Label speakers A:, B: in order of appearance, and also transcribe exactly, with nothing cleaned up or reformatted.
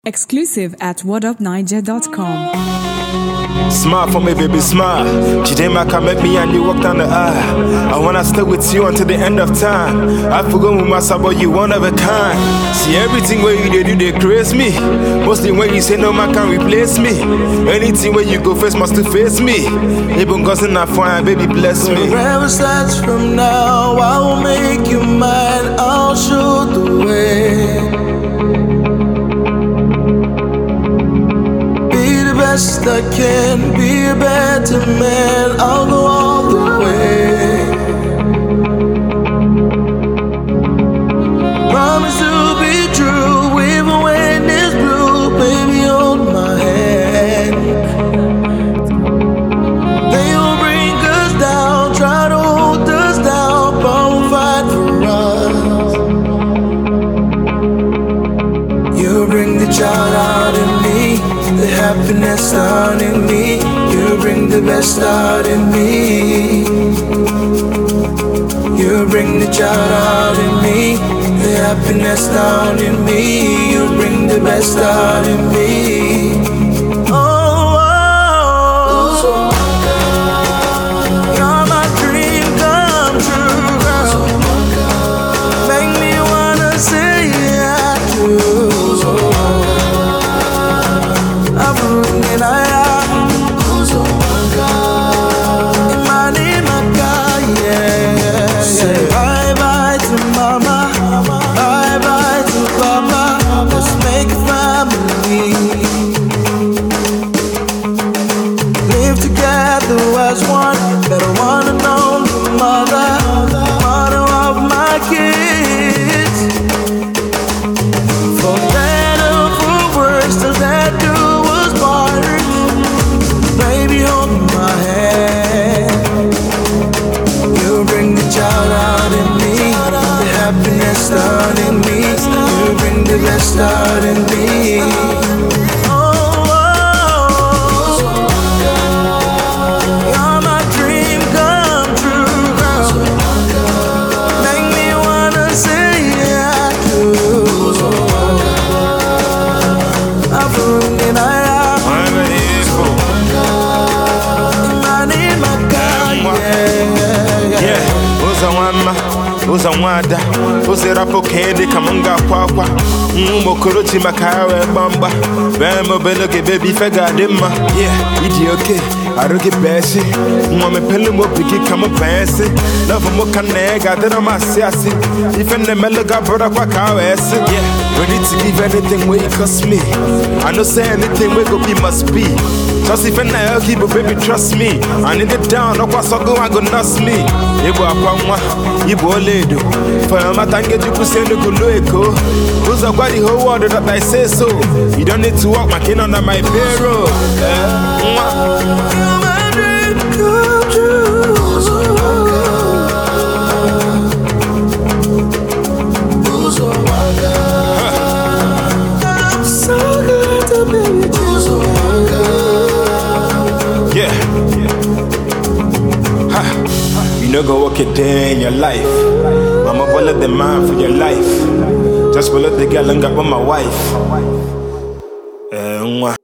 A: Exclusive at what up niger dot com.
B: Smile for me, baby, smile. Chidema met me and you walk down the aisle. I wanna stay with you until the end of time. I forgot with myself, but you one of a kind. See everything where you they do, they craze me. Mostly when you say no man can replace me. Anything where you go first must to face me. Even God's not fine, baby, bless me.
C: Wherever starts from now, I will make you mine. I'll show the way. Best I can, be a better man. I'll go all the way. Promise to be true, even when it's blue. Baby, hold my hand. They will bring us down, try to hold us down, but we'll fight for us. You bring the child out in me, the happiness down in me. You bring the best out in me. You bring the child out in me, the happiness down in me. You bring the best out in me. Oh, oh, oh. You're my dream come true, girl. Make me wanna say I do. As one, better wanna know the mother, mother of my kids. For better, for worse, till that dude was born. Baby, hold my hand. You bring the child out in me, the happiness out in me. You bring the best out in me.
B: Uza wada, uza rapo kende kamunga kwakwa. Mokoro chima kawe bamba. Bemo beloge baby fega dema. Yeah, idi okay. Aroge beshi. Mwame pelu mo bigi kama pensi. Love mo kanega dena masiasi. Even the meloga brother kwa kawesi. Yeah, ready to give anything where it cost me. I know say anything where go be must be. Just if I keep but baby trust me. I need it down, no kwa sogo I go nuss me. Ibo apamwa, ibo ledo. For your matange you could send the kuloeko. Those are quite the whole world that I say so. You don't need to walk my kin under my payroll.
C: You're my dream come true. I'm so good to be with you.
B: Yeah, ha. You know go walk a day in your life. Mama follow the man for your life. Just follow the girl and got with my wife.